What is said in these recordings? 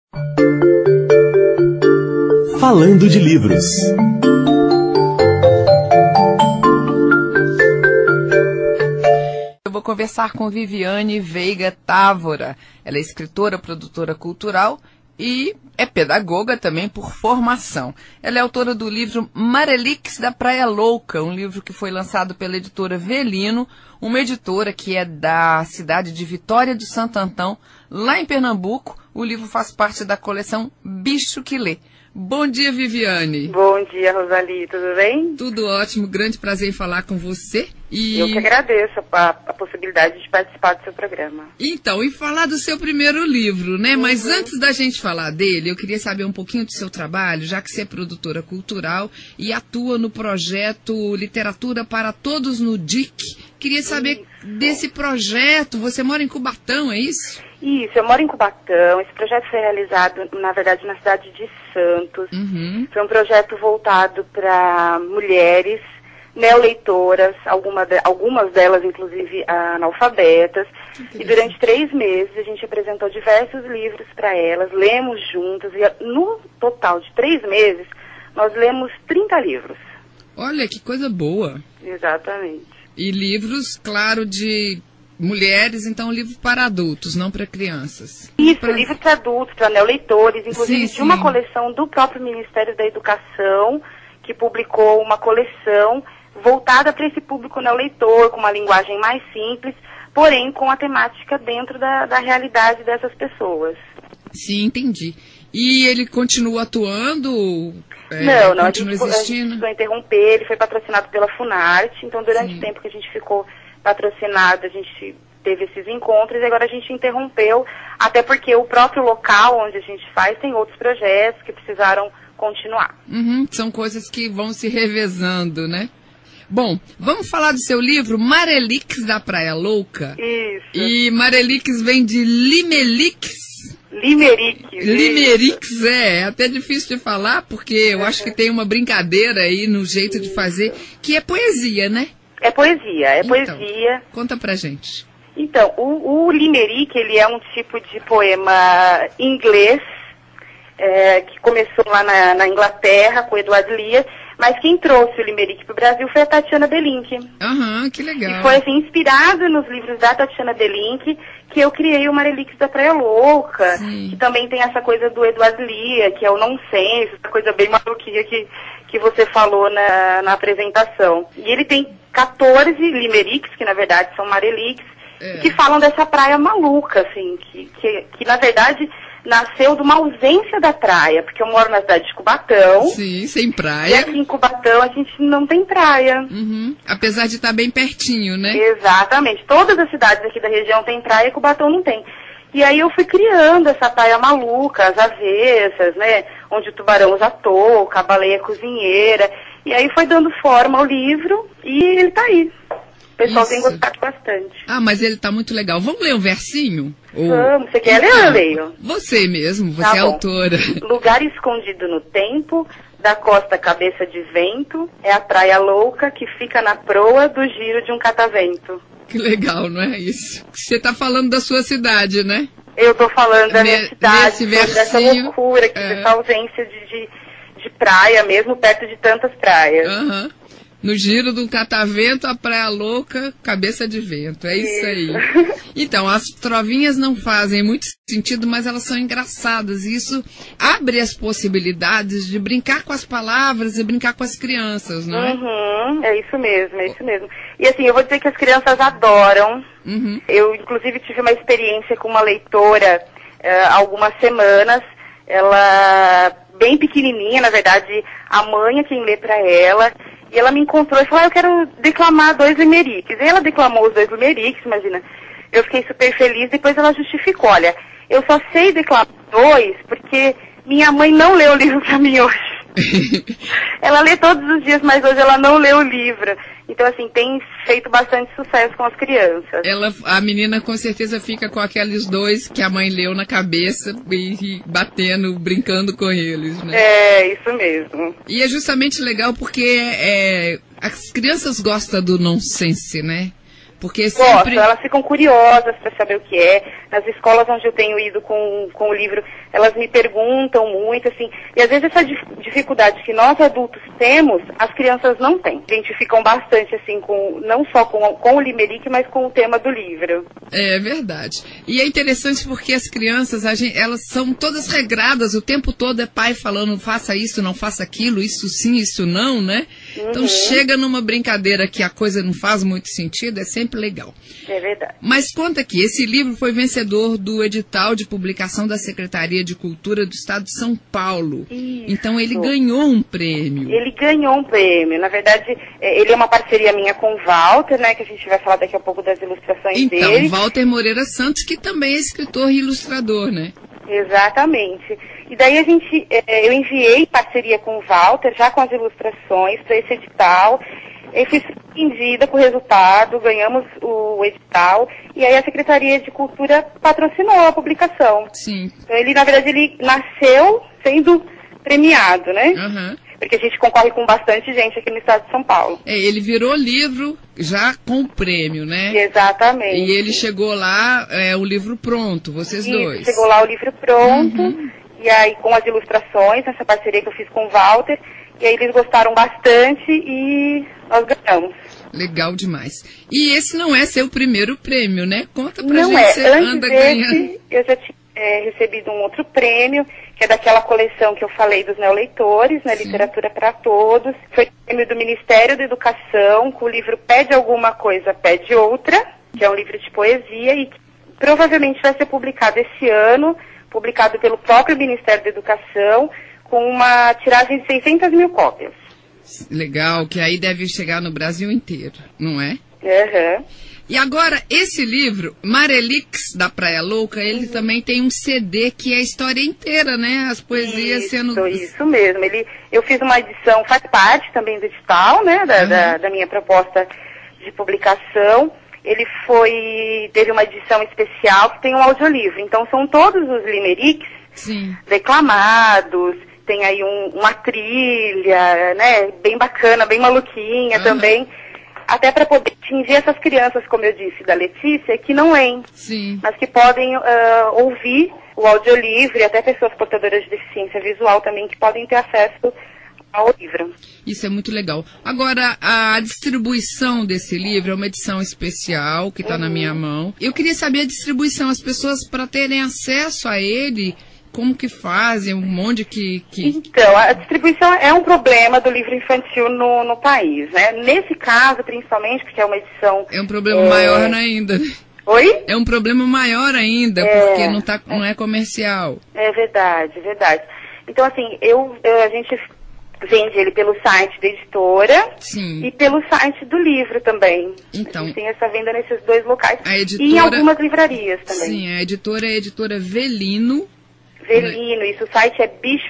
Falando de livros. Eu vou conversar com Viviane Veiga Távora. Ela é escritora, produtora cultural e é pedagoga também por formação. Ela é autora do livro Marelix da Praia Louca, um livro que foi lançado pela editora Velino, uma editora que é da cidade de Vitória do Santo Antão, lá em Pernambuco. O livro faz parte da coleção Bicho que Lê. Bom dia, Viviane. Bom dia, Rosali. Tudo bem? Tudo ótimo. Grande prazer em falar com você. Eu que agradeço a possibilidade de participar do seu programa. Então, e falar do seu primeiro livro, né? Uhum. Mas antes da gente falar dele, eu queria saber um pouquinho do seu trabalho, já que você é produtora cultural e atua no projeto Literatura para Todos no DIC. Queria saber desse projeto. Você mora em Cubatão, é isso? Isso, eu moro em Cubatão. Esse projeto foi realizado, na verdade, na cidade de Santos. Uhum. Foi um projeto voltado para mulheres neoleitoras, algumas delas, inclusive, analfabetas. E durante 3 meses a gente apresentou diversos livros para elas, lemos juntas. E no total de 3 meses, nós lemos 30 livros. Olha, que coisa boa. Exatamente. E livros, claro, de mulheres, então livro para adultos, não para crianças. Isso, livros para adultos, para neoleitores, inclusive sim, de uma coleção do próprio Ministério da Educação, que publicou uma coleção voltada para esse público neoleitor, com uma linguagem mais simples, porém com a temática dentro da realidade dessas pessoas. Sim, entendi. E ele continua atuando? Não, continua existindo? A gente precisou interromper, ele foi patrocinado pela Funarte, então durante o tempo que a gente ficou patrocinado, a gente teve esses encontros e agora a gente interrompeu, até porque o próprio local onde a gente faz tem outros projetos que precisaram continuar. Uhum, são coisas que vão se revezando, né? Bom, vamos falar do seu livro, Marelix da Praia Louca. Isso. E Marelix vem de Limelix. Limerix, é até difícil de falar, porque eu acho que tem uma brincadeira aí no jeito de fazer, que é poesia, né? É poesia, então, poesia. Conta pra gente. Então, o Limerick, ele é um tipo de poema inglês, que começou lá na Inglaterra, com Edward Lear, mas quem trouxe o Limerick para o Brasil foi a Tatiana Belink. Aham, que legal. E foi assim, inspirado nos livros da Tatiana Belink, que eu criei o Marelix da Praia Louca, que também tem essa coisa do Edward Lear, que é o nonsense, essa coisa bem maluquinha que você falou na apresentação. E ele tem 14 limericks, que na verdade são Marelix, que falam dessa praia maluca, assim, que na verdade nasceu de uma ausência da praia, porque eu moro na cidade de Cubatão. Sim, sem praia. E aqui em Cubatão a gente não tem praia. Uhum. Apesar de estar bem pertinho, né? Exatamente. Todas as cidades aqui da região têm praia e Cubatão não tem. E aí eu fui criando essa praia maluca, as avessas, né? Onde o tubarão usa touca, a baleia cozinheira. E aí foi dando forma ao livro e ele tá aí. O pessoal tem gostado bastante. Ah, mas ele tá muito legal. Vamos ler um versinho? Vamos. Você quer ler ou eu leio? Você mesmo, você é autora. Lugar escondido no tempo, da costa cabeça de vento, é a praia louca que fica na proa do giro de um catavento. Que legal, não é isso? Você tá falando da sua cidade, né? Eu tô falando da minha cidade, dessa loucura, dessa ausência de praia, mesmo perto de tantas praias. Aham. No giro do catavento, a praia louca, cabeça de vento. É isso aí. Então, as trovinhas não fazem muito sentido, mas elas são engraçadas. E isso abre as possibilidades de brincar com as palavras e brincar com as crianças, não é? Uhum, é isso mesmo, é isso mesmo. E assim, eu vou dizer que as crianças adoram. Uhum. Eu, inclusive, tive uma experiência com uma leitora há algumas semanas. Ela, bem pequenininha, na verdade, a mãe é quem lê para ela. E ela me encontrou e falou, eu quero declamar 2 limericks. E ela declamou os 2 limericks, imagina. Eu fiquei super feliz, depois ela justificou, olha, eu só sei declamar 2 porque minha mãe não leu o livro pra mim hoje. Ela lê todos os dias, mas hoje ela não leu o livro. Então, assim, tem feito bastante sucesso com as crianças. A menina com certeza fica com aqueles 2 que a mãe leu na cabeça e batendo, brincando com eles, né? É, isso mesmo. E é justamente legal porque as crianças gostam do nonsense, né? Porque sempre... Gostam, elas ficam curiosas para saber o que é. Nas escolas onde eu tenho ido com o livro, elas me perguntam muito, assim, e às vezes essa dificuldade que nós adultos temos, as crianças não têm. Identificam bastante, assim, não só com o limerick, mas com o tema do livro. É verdade. E é interessante porque as crianças, elas são todas regradas, o tempo todo é pai falando, faça isso, não faça aquilo, isso sim, isso não, né? Então chega numa brincadeira que a coisa não faz muito sentido, é sempre legal. É verdade. Mas conta aqui, esse livro foi vencedor do edital de publicação da Secretaria de Cultura do Estado de São Paulo. Isso. Então ele ganhou um prêmio. Ele ganhou um prêmio. Na verdade, ele é uma parceria minha com o Walter, né? Que a gente vai falar daqui a pouco das ilustrações dele. Então, Walter Moreira Santos, que também é escritor e ilustrador, né? Exatamente. E daí eu enviei parceria com o Walter, já com as ilustrações, para esse edital. Eu fui surpreendida com o resultado, ganhamos o edital, e aí a Secretaria de Cultura patrocinou a publicação. Sim. Então na verdade, ele nasceu sendo premiado, né? Uhum. Porque a gente concorre com bastante gente aqui no estado de São Paulo. Ele virou livro já com prêmio, né? Exatamente. E ele chegou lá, o livro pronto, vocês dois. Chegou lá o livro pronto, e aí com as ilustrações, essa parceria que eu fiz com o Walter, e aí eles gostaram bastante e nós ganhamos. Legal demais. E esse não é seu primeiro prêmio, né? Conta pra não gente, é. você Antes anda desse, ganhando. eu já tinha recebido um outro prêmio, que é daquela coleção que eu falei dos neoleitores, né, Literatura para Todos. Foi prêmio do Ministério da Educação, com o livro Pede Alguma Coisa, Pede Outra, que é um livro de poesia e que provavelmente vai ser publicado esse ano, publicado pelo próprio Ministério da Educação, com uma tiragem de 600 mil cópias. Legal, que aí deve chegar no Brasil inteiro, não é? Uhum. E agora, esse livro, Marelix, da Praia Louca, ele também tem um CD que é a história inteira, né? As poesias sendo... Isso mesmo. Eu fiz uma edição, faz parte também do edital, né? Da minha proposta de publicação. Ele teve uma edição especial que tem um audiolivro. Então, são todos os limericks declamados. Tem aí uma trilha, né? Bem bacana, bem maluquinha também. Até para poder atingir essas crianças, como eu disse, da Letícia, que não leem, mas que podem ouvir o audiolivro, e até pessoas portadoras de deficiência visual também, que podem ter acesso ao livro. Isso é muito legal. Agora, a distribuição desse livro é uma edição especial, que está na minha mão. Eu queria saber a distribuição, as pessoas, para terem acesso a ele... Como que fazem? Um monte que... Então, a distribuição é um problema do livro infantil no país, né? Nesse caso, principalmente, porque é uma edição... É um problema maior ainda. Oi? É um problema maior ainda, porque não é comercial. É verdade, verdade. Então, assim, a gente vende ele pelo site da editora e pelo site do livro também. Então, a gente tem essa venda nesses dois locais. E em algumas livrarias também. Sim, a editora é a editora Velino. Isso, o site é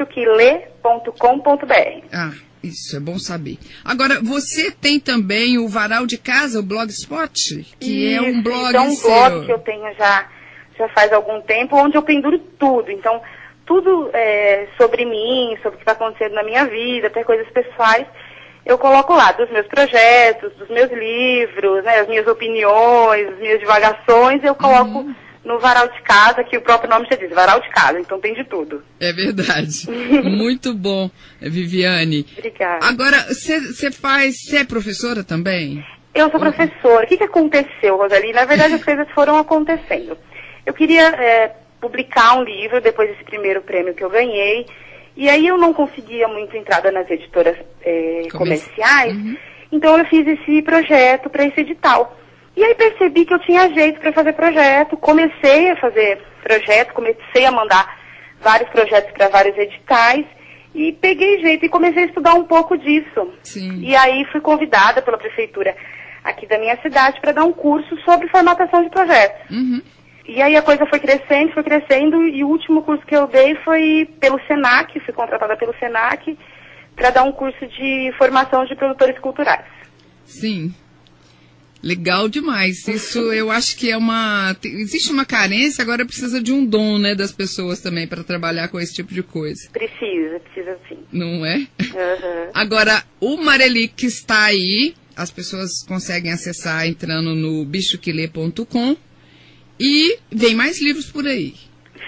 bichoquelê.com.br. Ah, isso, é bom saber. Agora, você tem também o Varal de Casa, o Blogspot, que é um blog seu. É um blog que eu tenho já faz algum tempo, onde eu penduro tudo. Então, tudo sobre mim, sobre o que está acontecendo na minha vida, até coisas pessoais, eu coloco lá, dos meus projetos, dos meus livros, né, as minhas opiniões, as minhas divagações, eu coloco... no Varal de Casa, que o próprio nome já diz, Varal de Casa, então tem de tudo. É verdade. Muito bom, Viviane. Obrigada. Agora, você é professora também? Eu sou professora. O que aconteceu, Rosalie? Na verdade, as coisas foram acontecendo. Eu queria publicar um livro depois desse primeiro prêmio que eu ganhei, e aí eu não conseguia muito entrada nas editoras comerciais, então eu fiz esse projeto para esse edital. E aí percebi que eu tinha jeito para fazer projeto, comecei a fazer projeto, comecei a mandar vários projetos para vários editais e peguei jeito e comecei a estudar um pouco disso. Sim. E aí fui convidada pela prefeitura aqui da minha cidade para dar um curso sobre formatação de projetos. E aí a coisa foi crescendo e o último curso que eu dei foi pelo Senac, fui contratada pelo Senac para dar um curso de formação de produtores culturais. Sim. Legal demais. Isso eu acho que existe uma carência, agora precisa de um dom, né, das pessoas também para trabalhar com esse tipo de coisa. Precisa sim. Não é? Agora, o Marelix está aí, as pessoas conseguem acessar entrando no bichoquelê.com e vem mais livros por aí.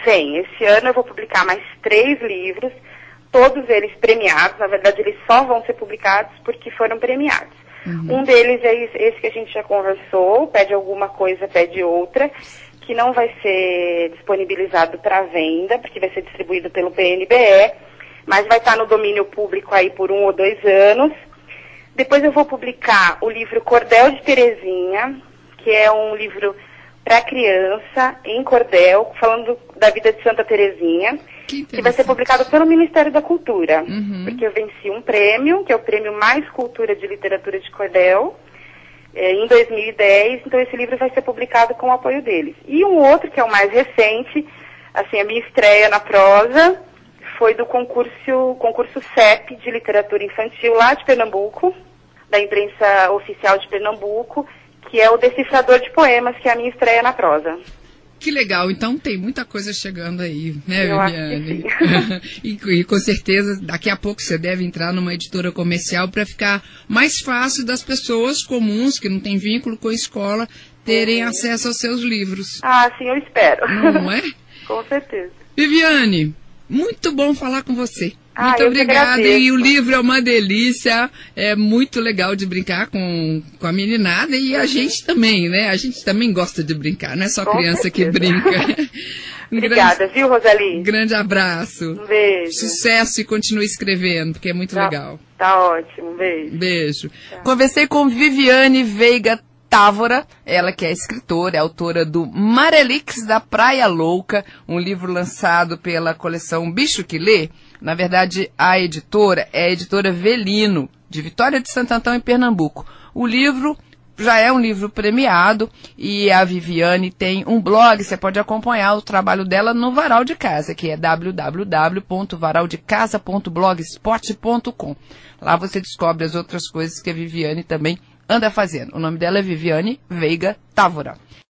100. Esse ano eu vou publicar mais 3 livros, todos eles premiados. Na verdade, eles só vão ser publicados porque foram premiados. Um deles é esse que a gente já conversou, Pede Alguma Coisa, Pede Outra, que não vai ser disponibilizado para venda, porque vai ser distribuído pelo PNBE, mas vai estar no domínio público aí por 1 ou 2 anos. Depois eu vou publicar o livro Cordel de Terezinha, que é um livro para criança, em cordel, falando da vida de Santa Terezinha, que vai ser publicado pelo Ministério da Cultura, porque eu venci um prêmio, que é o Prêmio Mais Cultura de Literatura de Cordel, em 2010, então esse livro vai ser publicado com o apoio deles. E um outro, que é o mais recente, assim, a minha estreia na prosa, foi do concurso CEP de Literatura Infantil lá de Pernambuco, da imprensa oficial de Pernambuco, que é o Decifrador de Poemas, que é a minha estreia na prosa. Que legal, então tem muita coisa chegando aí, né, Eu Viviane? E com certeza daqui a pouco você deve entrar numa editora comercial para ficar mais fácil das pessoas comuns, que não têm vínculo com a escola, terem acesso aos seus livros. Ah, sim, eu espero. Não é? Com certeza. Viviane, muito bom falar com você. Muito eu obrigada. que E o livro é uma delícia, é muito legal de brincar com a meninada e a gente também, né? A gente também gosta de brincar, não é só Com criança certeza. que brinca. Obrigada, viu, Rosali? Grande abraço. Um beijo. Sucesso e continue escrevendo, porque é muito legal. Tá ótimo, um beijo. Beijo. Conversei com Viviane Veiga Távora, ela que é escritora, é autora do Marelix da Praia Louca, um livro lançado pela coleção Bicho que Lê. Na verdade, a editora é a editora Velino, de Vitória de Santo Antão, em Pernambuco. O livro já é um livro premiado e a Viviane tem um blog, você pode acompanhar o trabalho dela no Varal de Casa, que é www.varaldecasa.blogspot.com. Lá você descobre as outras coisas que a Viviane também anda fazendo. O nome dela é Viviane Veiga Távora.